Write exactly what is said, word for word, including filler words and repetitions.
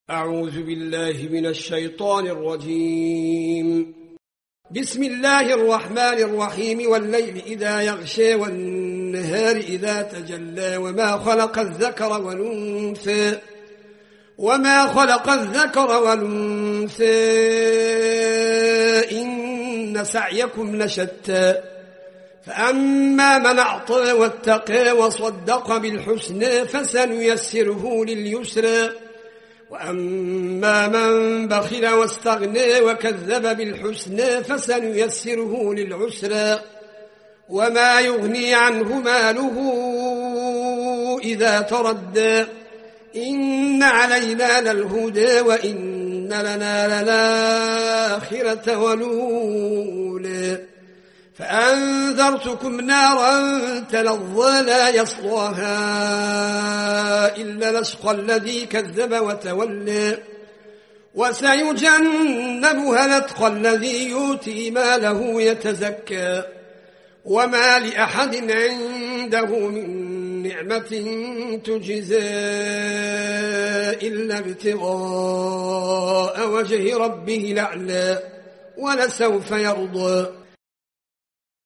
أعوذ بالله من الشيطان الرجيم. بسم الله الرحمن الرحيم. والليل إذا يغشى والنهار إذا تجلى وما خلق الذكر والأنثى وما خلق الذكر والأنثى إن سعيكم لشتى فأما من أعطى واتقى وصدق بالحسنى فسنيسره لليسرى وأما من بخل واستغنى وكذب بالحسنى فسنيسره للعسرى وما يغني عنه ماله إذا تردى إن علينا للهدى وإن لنا للآخرة والأولى فأنذرتكم نارا تلظى لا يصلاها إلا الأشقى الذي كذب وتولى وسيجنبها الأتقى الذي يؤتي ماله يتزكى وما لأحد عنده من نعمة تجزى إلا ابتغاء وجه ربه الأعلى ولسوف يرضى